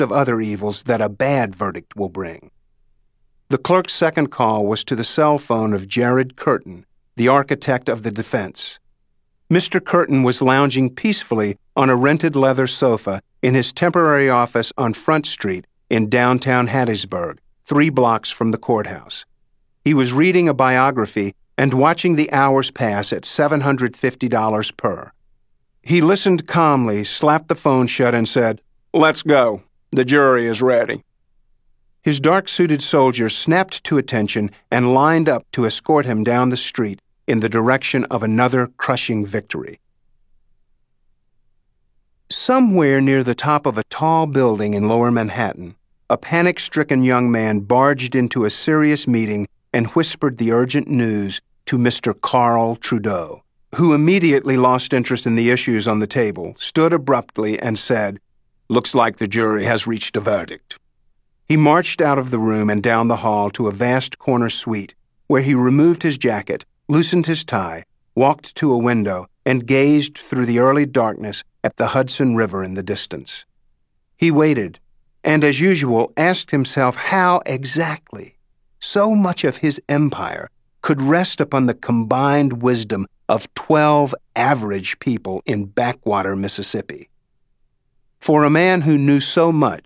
of other evils that a bad verdict will bring. The clerk's second call was to the cell phone of Jared Curtin, the architect of the defense. Mr. Curtin was lounging peacefully on a rented leather sofa in his temporary office on Front Street in downtown Hattiesburg, 3 blocks from the courthouse. He was reading a biography and watching the hours pass at $750 per. He listened calmly, slapped the phone shut, and said, "Let's go. The jury is ready." His dark-suited soldiers snapped to attention and lined up to escort him down the street in the direction of another crushing victory. Somewhere near the top of a tall building in Lower Manhattan, a panic-stricken young man barged into a serious meeting and whispered the urgent news to Mr. Carl Trudeau, who immediately lost interest in the issues on the table, stood abruptly, and said, "Looks like the jury has reached a verdict." He marched out of the room and down the hall to a vast corner suite, where he removed his jacket, loosened his tie, walked to a window, and gazed through the early darkness at the Hudson River in the distance. He waited, and as usual asked himself how exactly so much of his empire could rest upon the combined wisdom of 12 average people in backwater Mississippi. For a man who knew so much,